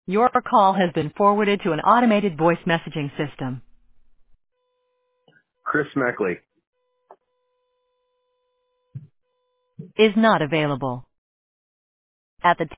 Your call has been forwarded to an automated voice messaging system. Chris Meckley. Is not available. At the